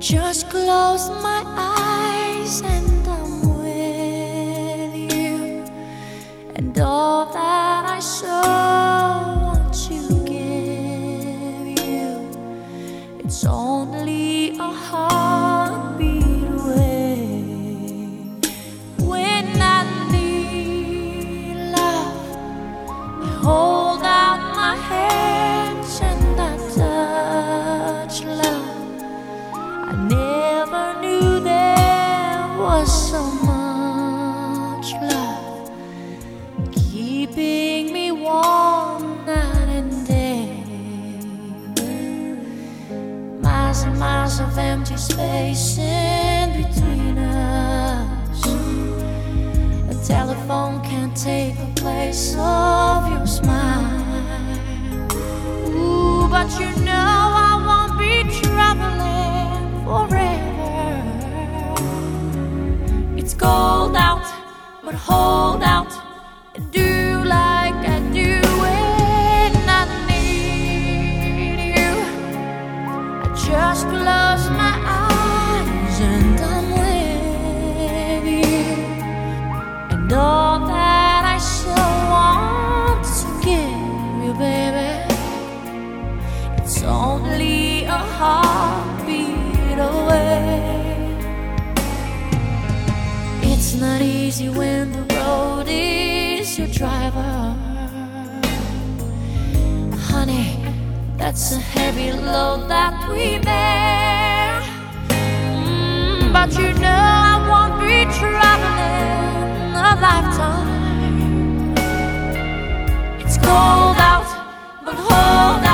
just close my eyes and I'm with you, and all that I so want to give you, it's only a heartbeat away. When I need love, I hold out my hands and I touch love. I never knew there was so much love keeping me warm night and day. Miles and miles of empty space in between us. A telephone can't take the place of your smile. Ooh, but you know I won't be traveling forever. It's cold out, but hold out and do like I do when I need you. I just close my eyes and I'm with you, and all that I so want to give you, baby, it's only a heartbeat away. It's not easy when the road is your driver. Honey, that's a heavy load that we bear. But you know I won't be traveling a lifetime. It's cold out, but hold out.